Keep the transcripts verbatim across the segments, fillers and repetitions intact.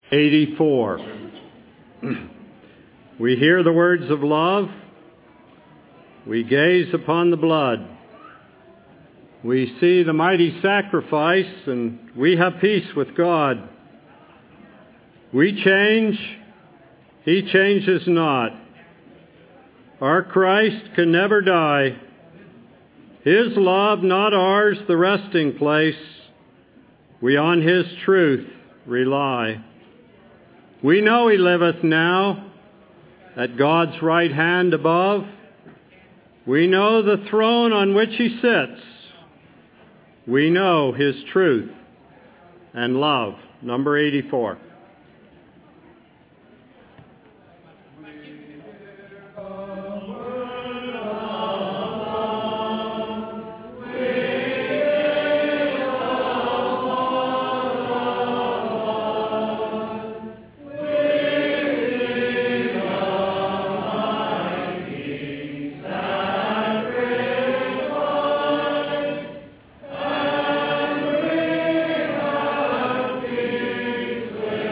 eighty-four. We hear the words of love. We gaze upon the blood. We see the mighty sacrifice, and we have peace with God. We change. He changes not. Our Christ can never die. His love, not ours, the resting place. We on His truth rely. We know He liveth now at God's right hand above. We know the throne on which He sits. We know His truth and love. Number eighty-four. With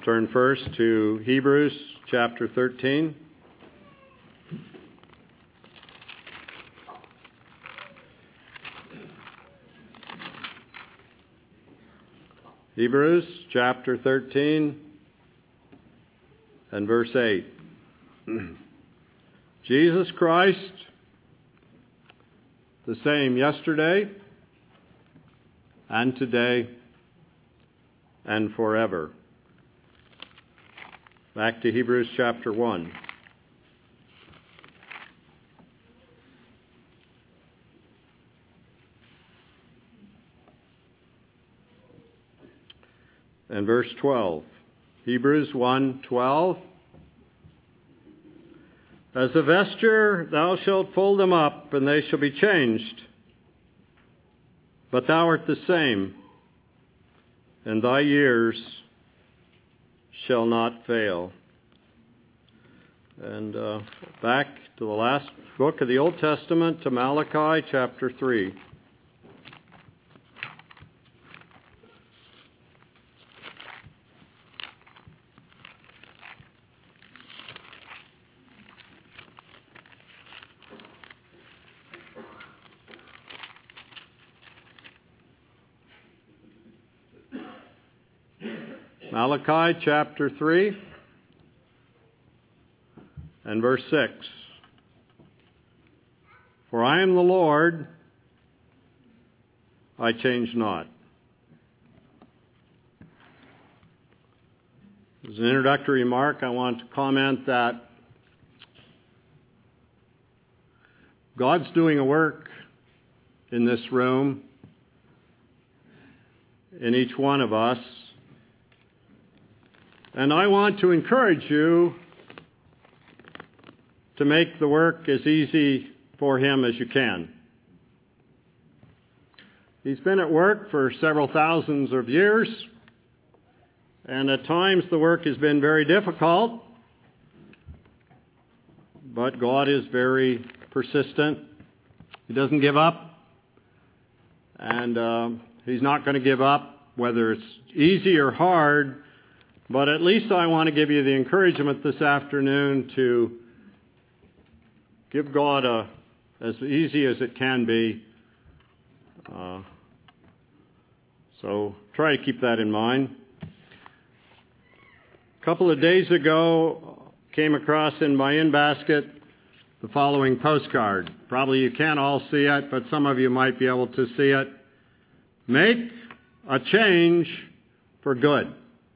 turn first to Hebrews chapter thirteen. Hebrews chapter thirteen and verse eight. Jesus Christ, the same yesterday and today and forever. Back to Hebrews chapter one. And verse twelve. Hebrews one twelve. As a vesture thou shalt fold them up, and they shall be changed. But thou art the same, and thy years shall not fail. And uh, back to the last book of the Old Testament, to Malachi chapter three. Malachi chapter three and verse six. For I am the Lord, I change not. As an introductory remark, I want to comment that God's doing a work in this room, in each one of us. And I want to encourage you to make the work as easy for Him as you can. He's been at work for several thousands of years, and at times the work has been very difficult, but God is very persistent. He doesn't give up, and uh, He's not going to give up, whether it's easy or hard. But at least I want to give you the encouragement this afternoon to give God a, as easy as it can be. Uh, so try to keep that in mind. A couple of days ago, came across in my in-basket the following postcard. Probably you can't all see it, but some of you might be able to see it. Make a change for good.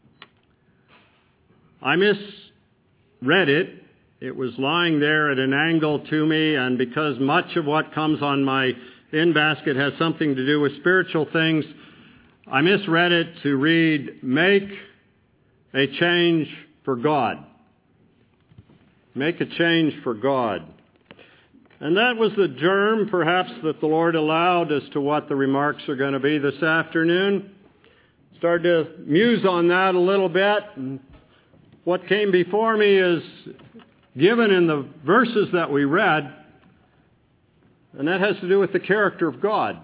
I misread it. It was lying there at an angle to me, and because much of what comes on my in-basket has something to do with spiritual things, I misread it to read, make a change for God. Make a change for God. And that was the germ, perhaps, that the Lord allowed as to what the remarks are going to be this afternoon. Started to muse on that a little bit, and what came before me is given in the verses that we read, and that has to do with the character of God.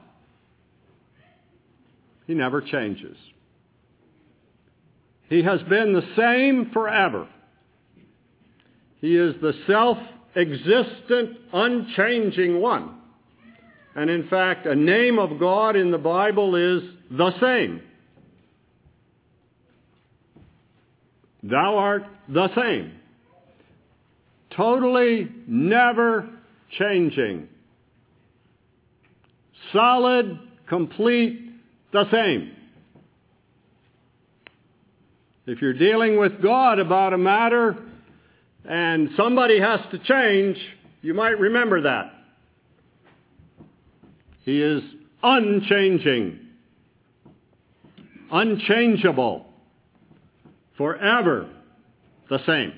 He never changes. He has been the same forever. He is the self-existent, unchanging one. And in fact, a name of God in the Bible is the same. Thou art the same. Totally never changing. Solid, complete, the same. If you're dealing with God about a matter and somebody has to change, you might remember that. He is unchanging, unchangeable, forever the same.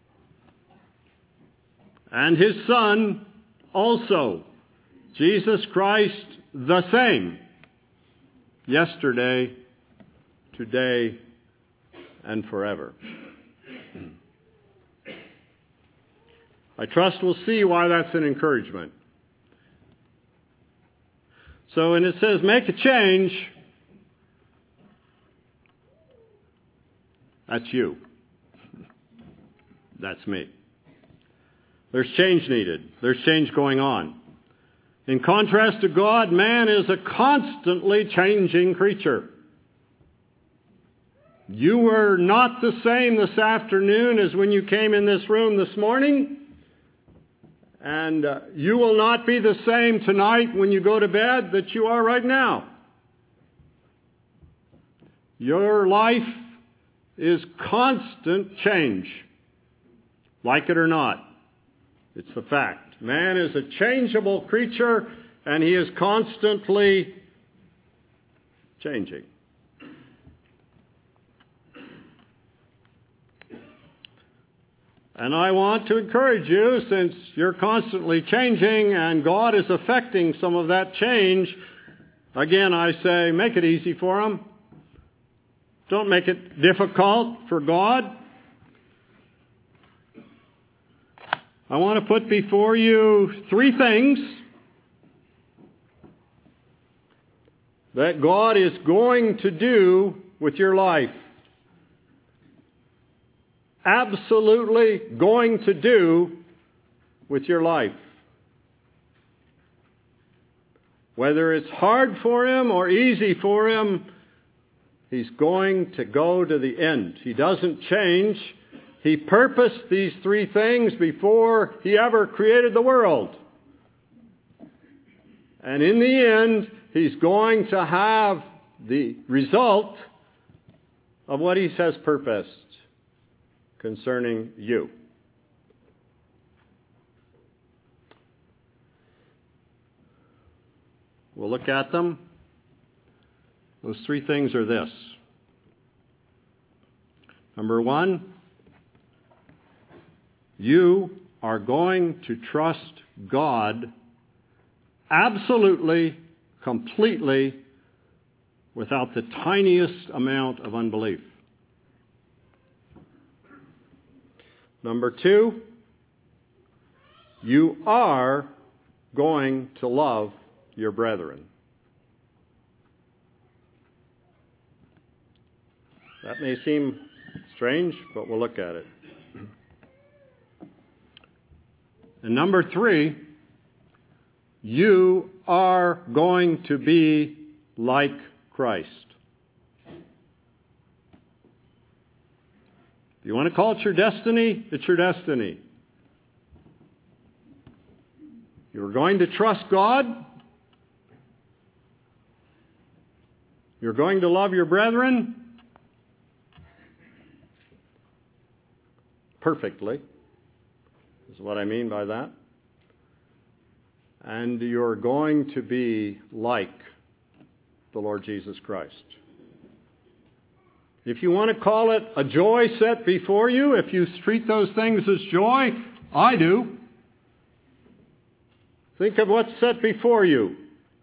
And His Son also, Jesus Christ, the same, yesterday, today, and forever. I trust we'll see why that's an encouragement. So when it says make a change, That's you. That's me. There's change needed. There's change going on. In contrast to God, man is a constantly changing creature. You were not the same this afternoon as when you came in this room this morning. And uh, you will not be the same tonight when you go to bed that you are right now. Your life is constant change. Like it or not. It's the fact. Man is a changeable creature, and he is constantly changing. And I want to encourage you, since you're constantly changing and God is affecting some of that change, again I say, make it easy for Him. Don't make it difficult for God. I want to put before you three things that God is going to do with your life. Absolutely going to do with your life. Whether it's hard for Him or easy for Him, He's going to go to the end. He doesn't change. He purposed these three things before He ever created the world. And in the end, He's going to have the result of what He has purposed concerning you. We'll look at them. Those three things are this. Number one, you are going to trust God absolutely, completely, without the tiniest amount of unbelief. Number two, you are going to love your brethren. That may seem strange, but we'll look at it. And number three, you are going to be like Christ. If you want to call it your destiny, it's your destiny. You're going to trust God. You're going to love your brethren perfectly, is what I mean by that. And you're going to be like the Lord Jesus Christ. If you want to call it a joy set before you, if you treat those things as joy, I do. Think of what's set before you.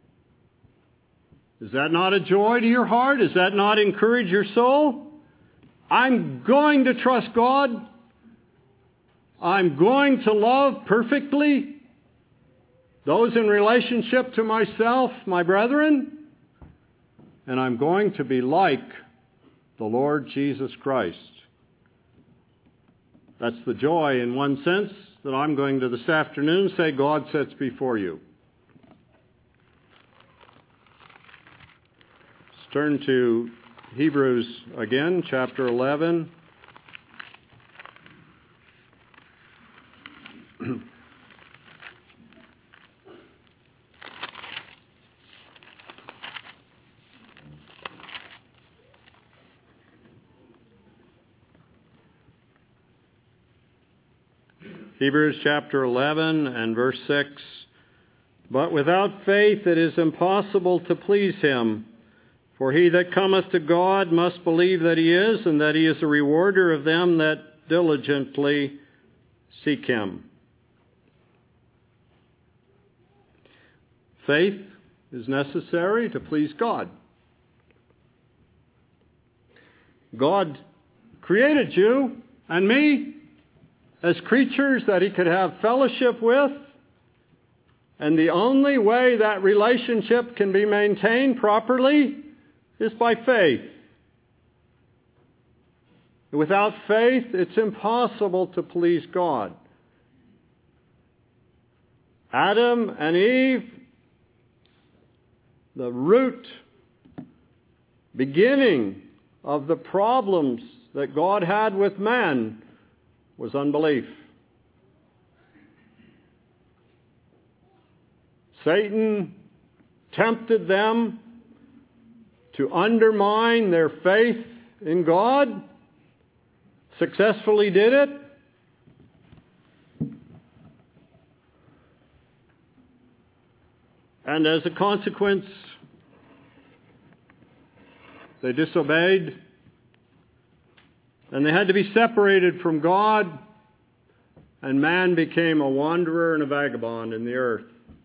Is that not a joy to your heart? Does that not encourage your soul? I'm going to trust God. I'm going to love perfectly those in relationship to myself, my brethren. And I'm going to be like the Lord Jesus Christ. That's the joy, in one sense, that I'm going to this afternoon say God sets before you. Let's turn to Hebrews again, chapter eleven. Hebrews chapter eleven and verse six. But without faith it is impossible to please Him. For he that cometh to God must believe that He is, and that He is a rewarder of them that diligently seek Him. Faith is necessary to please God. God created you and me as creatures that He could have fellowship with. And the only way that relationship can be maintained properly is by faith. Without faith, it's impossible to please God. Adam and Eve, the root, beginning of the problems that God had with man was unbelief. Satan tempted them to undermine their faith in God. Successfully did it. And as a consequence, they disobeyed. And they had to be separated from God. And man became a wanderer and a vagabond in the earth.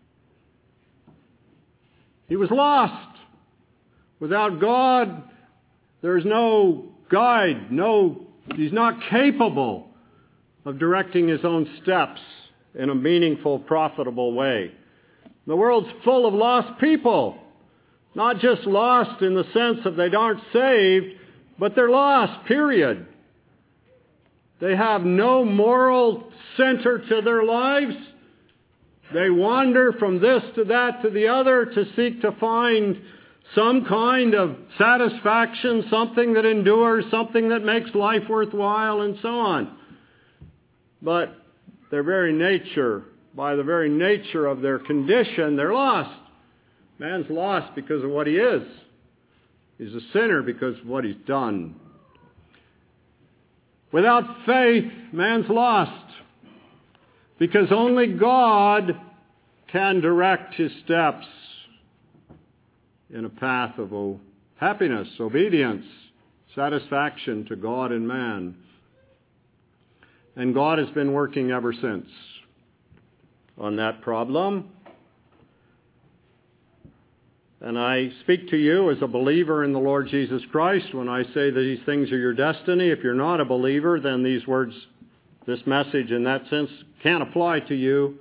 He was lost. Without God, there's no guide, no, he's not capable of directing his own steps in a meaningful, profitable way. The world's full of lost people. Not just lost in the sense of they aren't saved, but they're lost, period. They have no moral center to their lives. They wander from this to that to the other to seek to find some kind of satisfaction, something that endures, something that makes life worthwhile, and so on. But their very nature, by the very nature of their condition, they're lost. Man's lost because of what he is. He's a sinner because of what he's done. Without faith, man's lost. Because only God can direct his steps in a path of oh, happiness, obedience, satisfaction to God and man. And God has been working ever since on that problem. And I speak to you as a believer in the Lord Jesus Christ when I say that these things are your destiny. If you're not a believer, then these words, this message in that sense, can't apply to you.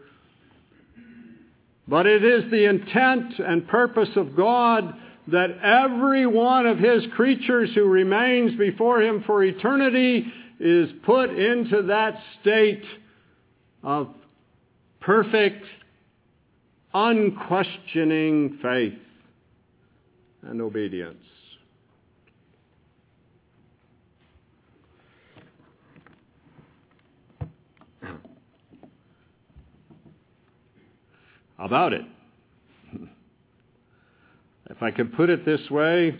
But it is the intent and purpose of God that every one of His creatures who remains before Him for eternity is put into that state of perfect, unquestioning faith and obedience. How about it? If I could put it this way,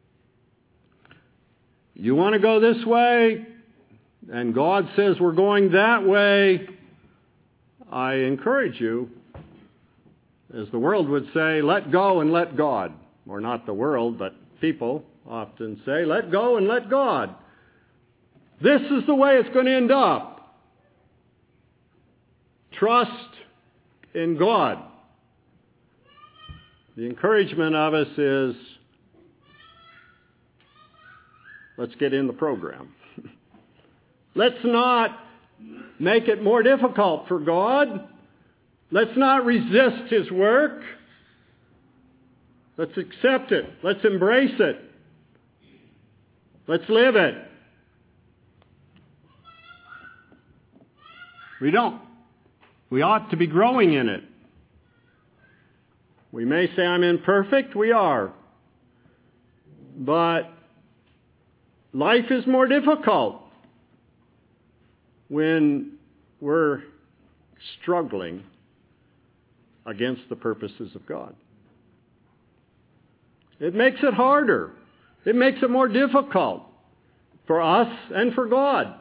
you want to go this way, and God says we're going that way, I encourage you, as the world would say, let go and let God. Or not the world, but people often say, let go and let God. This is the way it's going to end up. Trust in God. The encouragement of us is, let's get in the program. Let's not make it more difficult for God. Let's not resist His work. Let's accept it. Let's embrace it. Let's live it. We don't. We ought to be growing in it. We may say I'm imperfect. We are. But life is more difficult when we're struggling against the purposes of God. It makes it harder. It makes it more difficult for us and for God.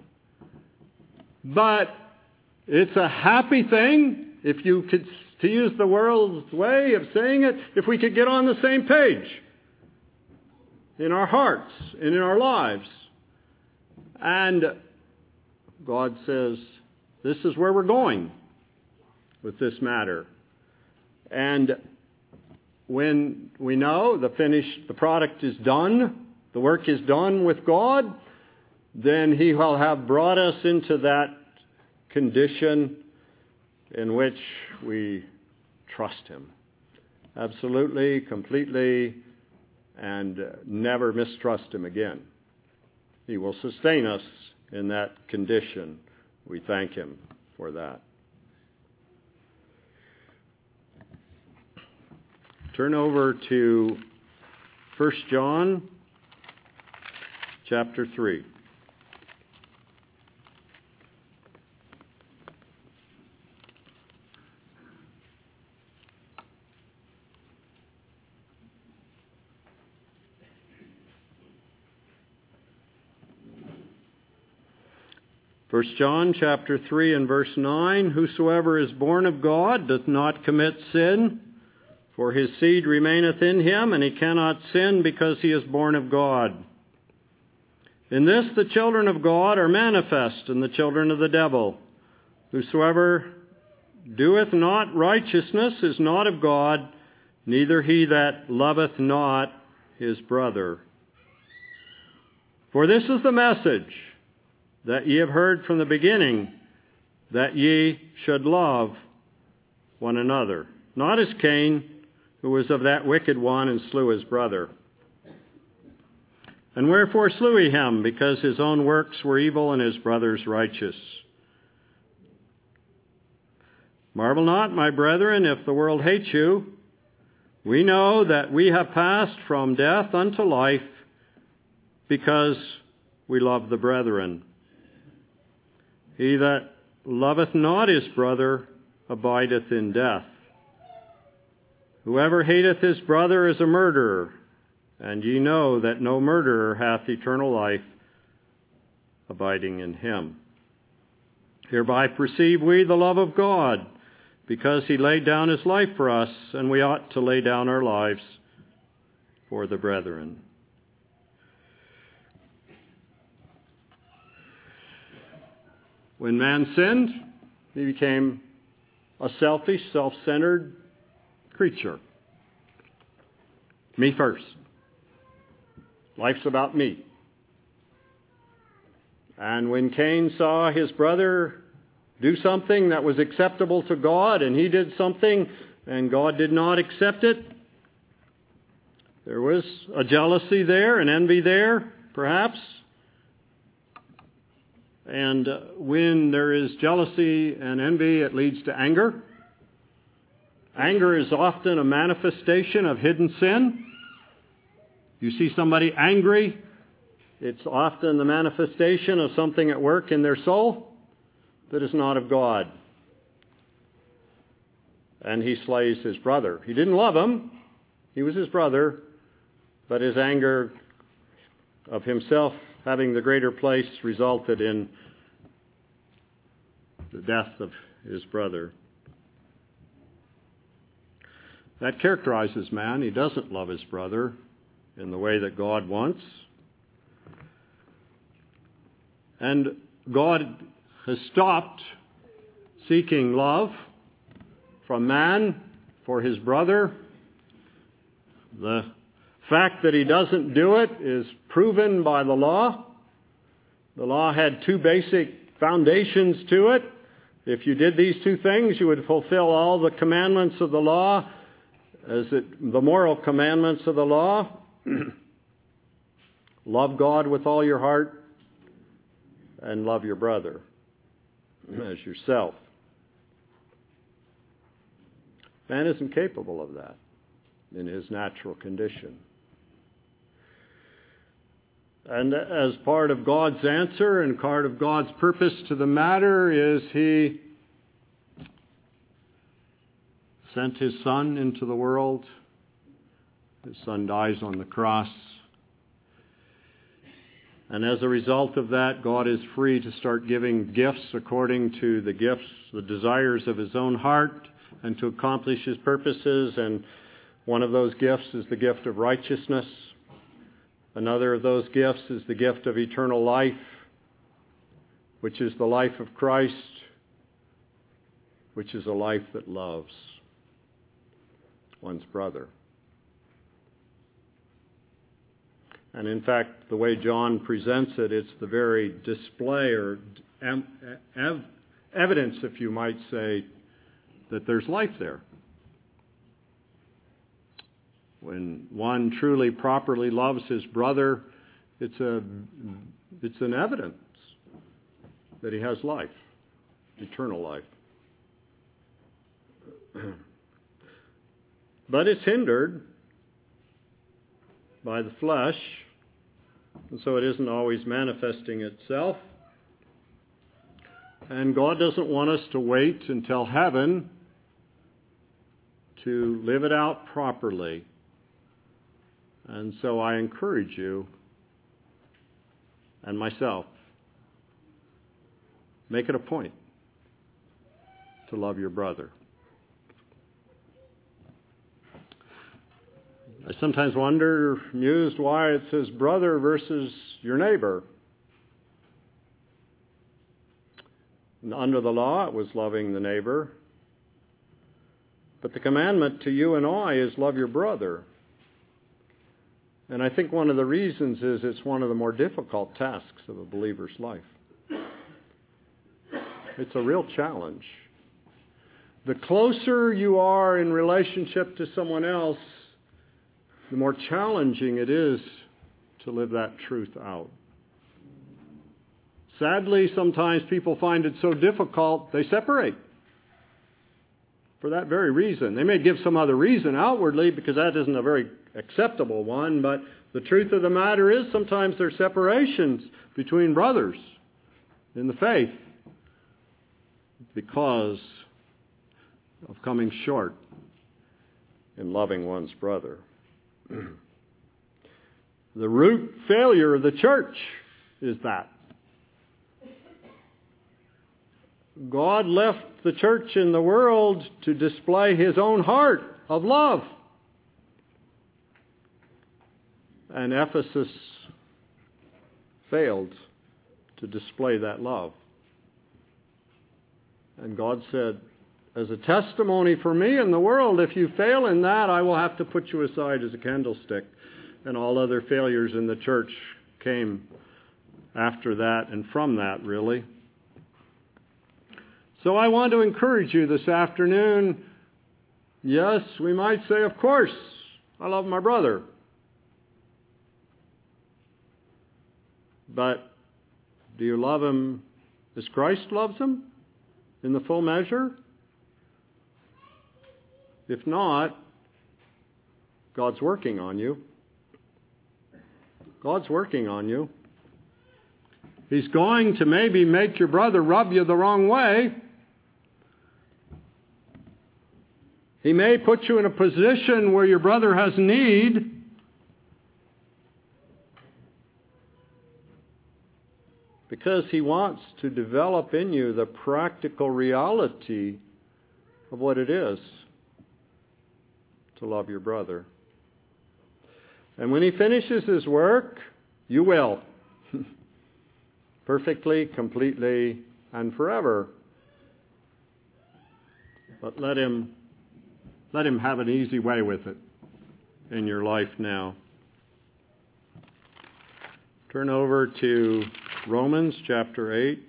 But it's a happy thing, if you could, to use the world's way of saying it, if we could get on the same page in our hearts and in our lives. And God says, this is where we're going with this matter. And when we know the finished, the product is done, the work is done with God, then He will have brought us into that condition in which we trust Him. Absolutely, completely, and never mistrust Him again. He will sustain us in that condition. We thank Him for that. Turn over to First John chapter three. First John chapter three and verse nine, whosoever is born of God doth not commit sin, for his seed remaineth in him, and he cannot sin because he is born of God. In this the children of God are manifest, and the children of the devil. Whosoever doeth not righteousness is not of God, neither he that loveth not his brother. For this is the message that ye have heard from the beginning, that ye should love one another. Not as Cain, who was of that wicked one, and slew his brother. And wherefore slew he him? Because his own works were evil, and his brother's righteous. Marvel not, my brethren, if the world hates you. We know that we have passed from death unto life, because we love the brethren. He that loveth not his brother abideth in death. Whoever hateth his brother is a murderer, and ye know that no murderer hath eternal life abiding in him. Hereby perceive we the love of God, because he laid down his life for us, and we ought to lay down our lives for the brethren. When man sinned, he became a selfish, self-centered creature. Me first. Life's about me. And when Cain saw his brother do something that was acceptable to God, and he did something and God did not accept it, there was a jealousy there, an envy there, perhaps. And when there is jealousy and envy, it leads to anger. Anger is often a manifestation of hidden sin. You see somebody angry, it's often the manifestation of something at work in their soul that is not of God. And he slays his brother. He didn't love him. He was his brother. But his anger of himself having the greater place resulted in the death of his brother. That characterizes man. He doesn't love his brother in the way that God wants. And God has stopped seeking love from man for his brother. The fact that he doesn't do it is proven by the law. The law had two basic foundations to it. If you did these two things, you would fulfill all the commandments of the law, as it, the moral commandments of the law. Love God with all your heart and love your brother as yourself. Man isn't capable of that in his natural condition. And as part of God's answer and part of God's purpose to the matter is He sent His Son into the world. His Son dies on the cross. And as a result of that, God is free to start giving gifts according to the gifts, the desires of His own heart, and to accomplish His purposes. And one of those gifts is the gift of righteousness. Another of those gifts is the gift of eternal life, which is the life of Christ, which is a life that loves one's brother. And in fact, the way John presents it, it's the very display or ev- evidence, if you might say, that there's life there. When one truly, properly loves his brother, it's a It's an evidence that he has life, eternal life. But it's hindered by the flesh, and so it isn't always manifesting itself. And God doesn't want us to wait until heaven to live it out properly. And so I encourage you and myself, make it a point to love your brother. I sometimes wonder, mused, why it says brother versus your neighbor. And under the law, it was loving the neighbor. But the commandment to you and I is love your brother. And I think one of the reasons is it's one of the more difficult tasks of a believer's life. It's a real challenge. The closer you are in relationship to someone else, the more challenging it is to live that truth out. Sadly, sometimes people find it so difficult, they separate. For that very reason. They may give some other reason outwardly, because that isn't a very acceptable one, but the truth of the matter is sometimes there's separations between brothers in the faith because of coming short in loving one's brother. The root failure of the church is that. God left the church in the world to display his own heart of love. And Ephesus failed to display that love. And God said, as a testimony for me in the world, if you fail in that, I will have to put you aside as a candlestick. And all other failures in the church came after that and from that, really. So I want to encourage you this afternoon. Yes, we might say, of course, I love my brother. But do you love him as Christ loves him in the full measure? If not, God's working on you. God's working on you. He's going to maybe make your brother rub you the wrong way. He may put you in a position where your brother has need. Because he wants to develop in you the practical reality of what it is to love your brother. And when he finishes his work, you will. Perfectly, completely, and forever. But let him, let him have an easy way with it in your life now. Turn over to Romans chapter eight.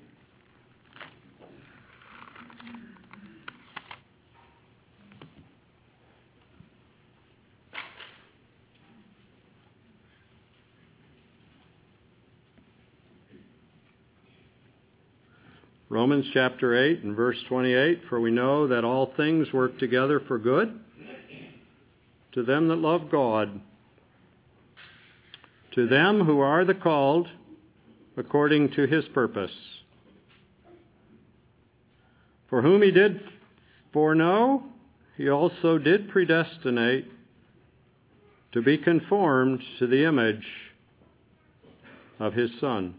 Romans chapter eight and verse twenty-eight, for we know that all things work together for good to them that love God, to them who are the called according to his purpose. For whom he did foreknow, he also did predestinate to be conformed to the image of his Son.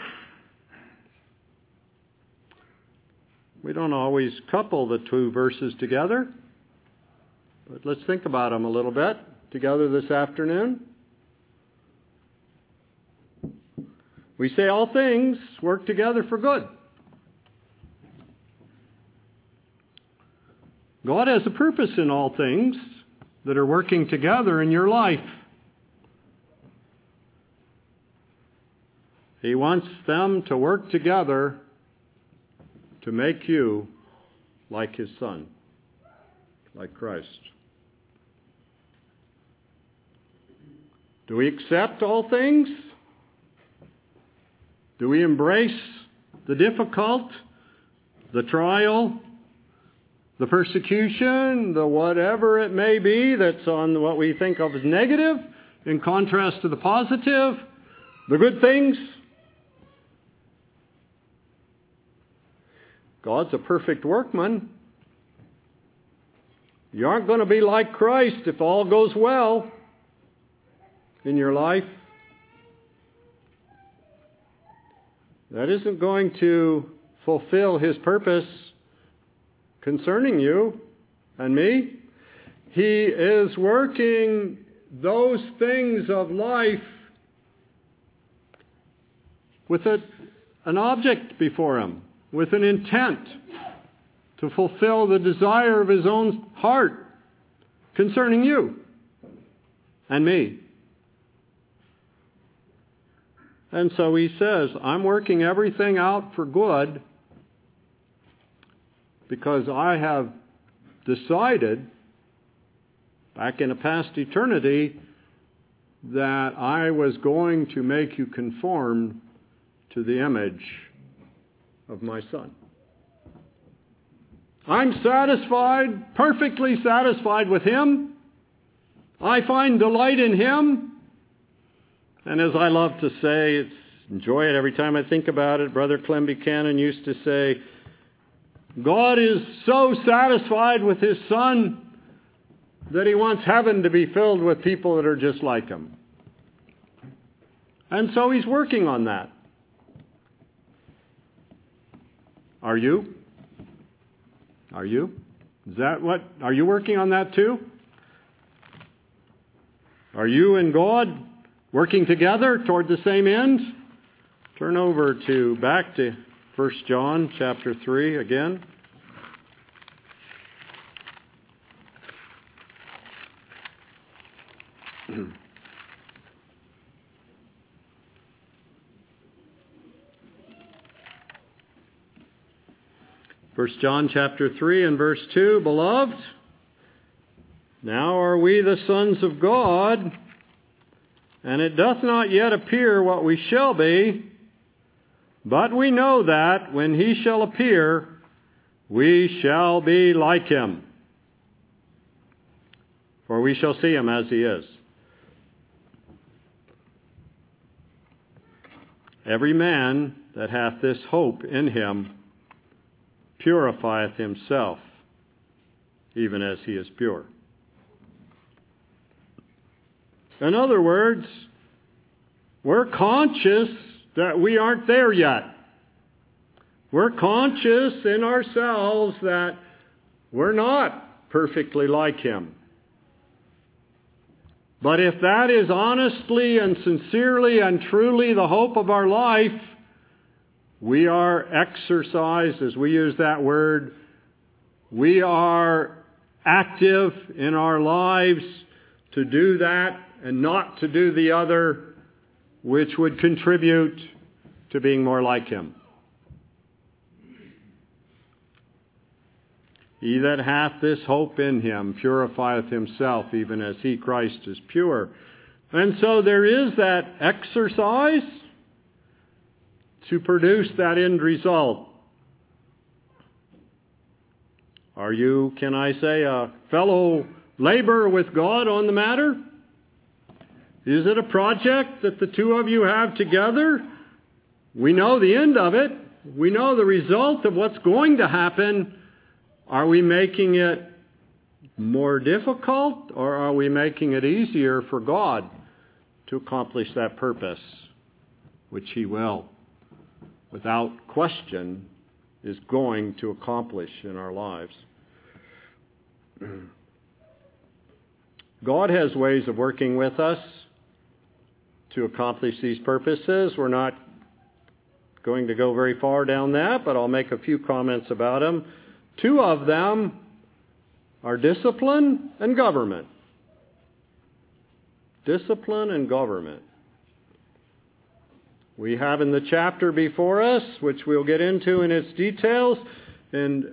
We don't always couple the two verses together, but let's think about them a little bit together this afternoon. We say all things work together for good. God has a purpose in all things that are working together in your life. He wants them to work together to make you like his Son, like Christ. Do we accept all things? Do we embrace the difficult, the trial, the persecution, the whatever it may be that's on what we think of as negative in contrast to the positive, the good things? God's a perfect workman. You aren't going to be like Christ if all goes well in your life. That isn't going to fulfill His purpose concerning you and me. He is working those things of life with a, an object before Him, with an intent to fulfill the desire of His own heart concerning you and me. And so He says, I'm working everything out for good because I have decided back in a past eternity that I was going to make you conform to the image of my Son. I'm satisfied, perfectly satisfied with Him. I find delight in Him. And as I love to say, it's enjoy it every time I think about it. Brother Clem Buchanan used to say, God is so satisfied with His Son that He wants heaven to be filled with people that are just like Him. And so He's working on that. Are you? Are you? Is that what? Are you working on that too? Are you and God working together toward the same end? Turn over to back to First John chapter three again. First John chapter three and verse two, Beloved, now are we the sons of God, and it doth not yet appear what we shall be, but we know that when He shall appear, we shall be like Him, for we shall see Him as He is. Every man that hath this hope in Him purifieth himself, even as he is pure. In other words, we're conscious that we aren't there yet. We're conscious in ourselves that we're not perfectly like Him. But if that is honestly and sincerely and truly the hope of our life, we are exercised, as we use that word, we are active in our lives to do that and not to do the other, which would contribute to being more like Him. He that hath this hope in Him purifieth himself, even as He, Christ, is pure. And so there is that exercise to produce that end result. Are you, can I say, a fellow laborer with God on the matter? Is it a project that the two of you have together? We know the end of it. We know the result of what's going to happen. Are we making it more difficult, or are we making it easier for God to accomplish that purpose, which He will, without question, is going to accomplish in our lives? God has ways of working with us to accomplish these purposes. We're not going to go very far down that, but I'll make a few comments about them. Two of them are discipline and government. Discipline and government. We have in the chapter before us, which we'll get into in its details, in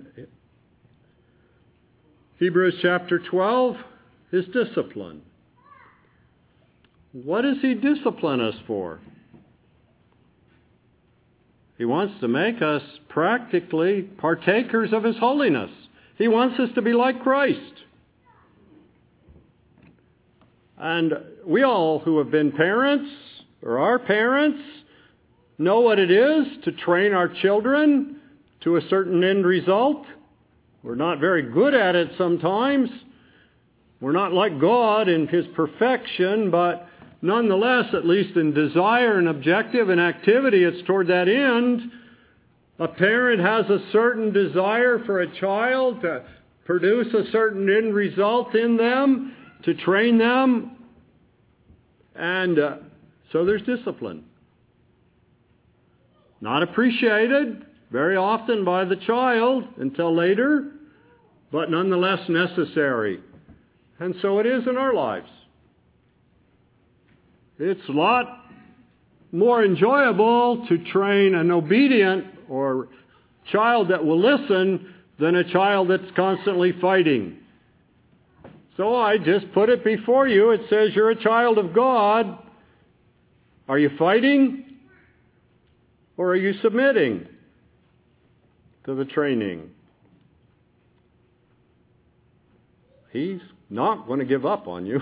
Hebrews chapter twelve, is discipline. What does He discipline us for? He wants to make us practically partakers of His holiness. He wants us to be like Christ. And we all who have been parents or are parents know what it is to train our children to a certain end result. We're not very good at it sometimes. We're not like God in His perfection, but nonetheless, at least in desire and objective and activity, it's toward that end. A parent has a certain desire for a child to produce a certain end result in them, to train them. And uh, so there's discipline. Not appreciated very often by the child until later, but nonetheless necessary. And so it is in our lives. It's a lot more enjoyable to train an obedient or child that will listen than a child that's constantly fighting. So I just put it before you. It says you're a child of God. Are you fighting? Or are you submitting to the training? He's not going to give up on you.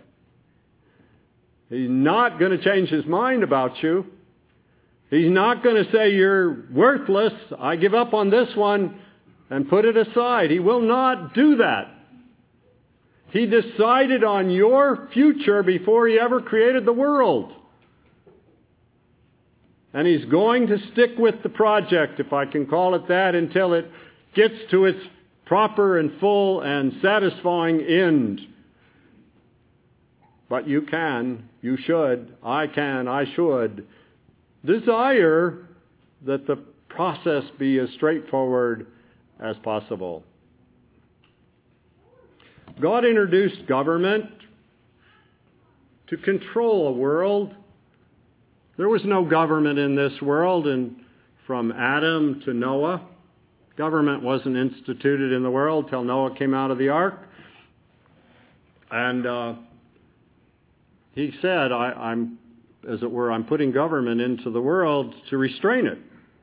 He's not going to change His mind about you. He's not going to say you're worthless. I give up on this one and put it aside. He will not do that. He decided on your future before He ever created the world. And He's going to stick with the project, if I can call it that, until it gets to its proper and full and satisfying end. But you can, you should, I can, I should desire that the process be as straightforward as possible. God introduced government to control a world. There was no government in this world, and from Adam to Noah, government wasn't instituted in the world till Noah came out of the ark. And uh, he said, I, I'm, as it were, I'm putting government into the world to restrain it.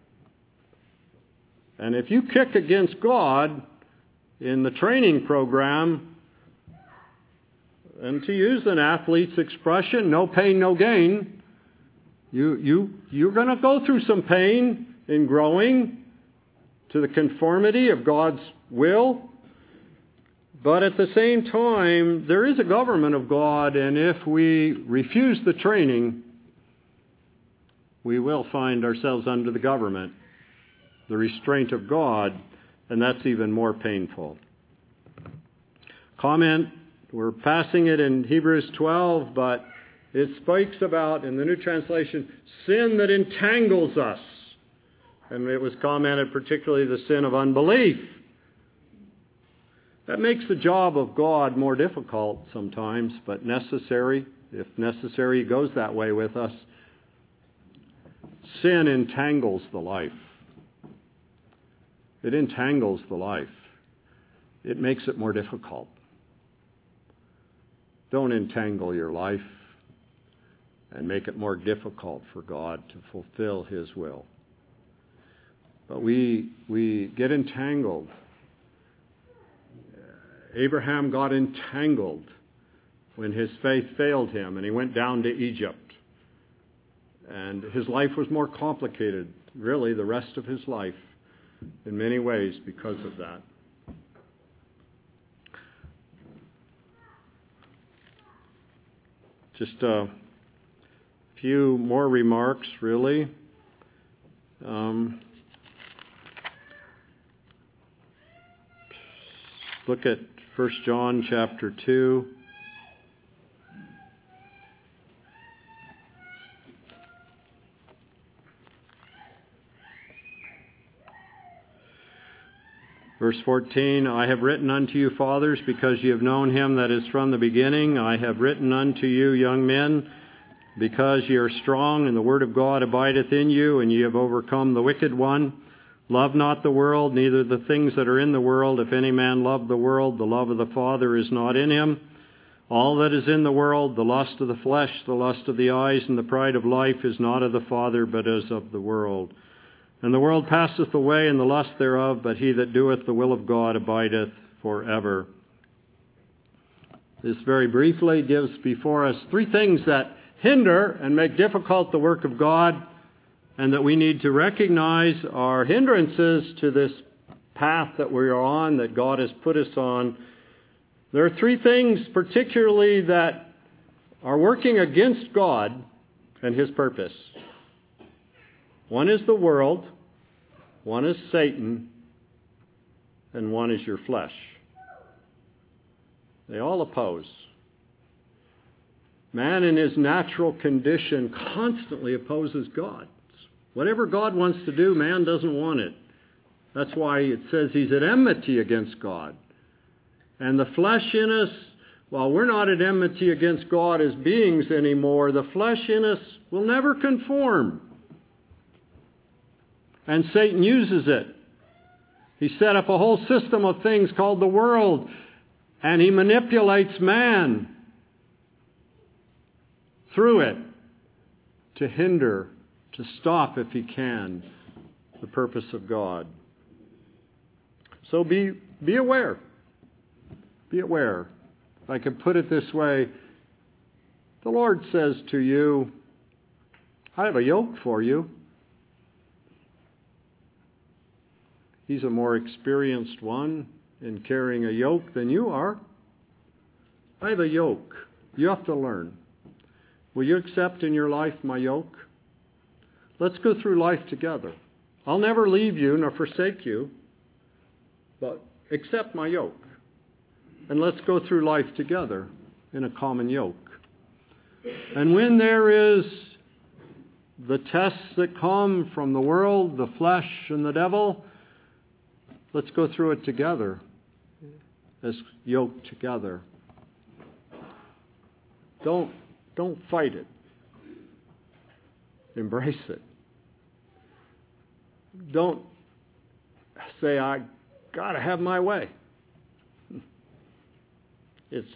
And if you kick against God in the training program, and to use an athlete's expression, no pain, no gain, You, you, you're going to go through some pain in growing to the conformity of God's will. But at the same time, there is a government of God, and if we refuse the training, we will find ourselves under the government, the restraint of God, and that's even more painful. Comment, we're passing it in Hebrews twelve, but it speaks about, in the New Translation, sin that entangles us. And it was commented particularly the sin of unbelief. That makes the job of God more difficult sometimes, but necessary. If necessary, He goes that way with us. Sin entangles the life. It entangles the life. It makes it more difficult. Don't entangle your life and make it more difficult for God to fulfill His will. But we we get entangled. Abraham got entangled when his faith failed him and he went down to Egypt. And his life was more complicated, really, the rest of his life, in many ways because of that. Just a few more remarks, really. Um, look at First John chapter two. Verse fourteen, I have written unto you, fathers, because ye have known Him that is from the beginning. I have written unto you, young men, because ye are strong, and the word of God abideth in you, and ye have overcome the wicked one. Love not the world, neither the things that are in the world. If any man love the world, the love of the Father is not in him. All that is in the world, the lust of the flesh, the lust of the eyes, and the pride of life, is not of the Father, but is of the world. And the world passeth away, and the lust thereof, but he that doeth the will of God abideth forever. This very briefly gives before us three things that hinder and make difficult the work of God, and that we need to recognize are hindrances to this path that we are on, that God has put us on. There are three things particularly that are working against God and His purpose. One is the world, one is Satan, and one is your flesh. They all oppose. Man in his natural condition constantly opposes God. Whatever God wants to do, man doesn't want it. That's why it says he's at enmity against God. And the flesh in us, while we're not at enmity against God as beings anymore, the flesh in us will never conform. And Satan uses it. He set up a whole system of things called the world, and he manipulates man through it to hinder, to stop if he can, the purpose of God. So be be aware. Be aware. If I could put it this way, the Lord says to you, I have a yoke for you. He's a more experienced one in carrying a yoke than you are. I have a yoke. You have to learn. Will you accept in your life my yoke? Let's go through life together. I'll never leave you nor forsake you, but accept my yoke. And let's go through life together in a common yoke. And when there is the tests that come from the world, the flesh, and the devil, let's go through it together as yoked together. Don't, don't fight it. Embrace it. Don't say, I got to have my way. It's,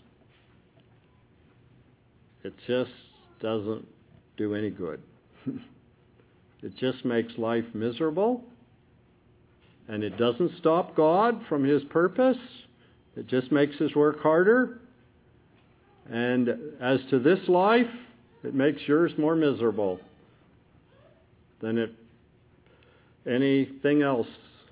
it just doesn't do any good. It just makes life miserable. And it doesn't stop God from His purpose. It just makes His work harder. And as to this life, it makes yours more miserable than it anything else.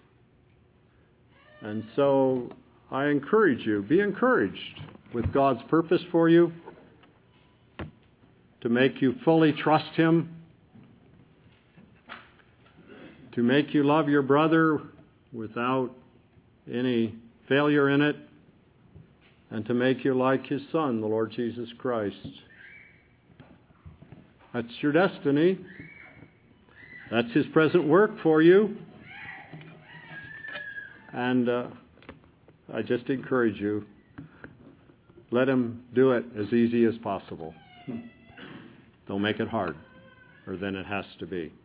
And so I encourage you, be encouraged with God's purpose for you, to make you fully trust Him, to make you love your brother without any failure in it, and to make you like His Son, the Lord Jesus Christ. That's your destiny. That's His present work for you. And uh, I just encourage you, let Him do it as easy as possible. Don't make it hard, or then it has to be.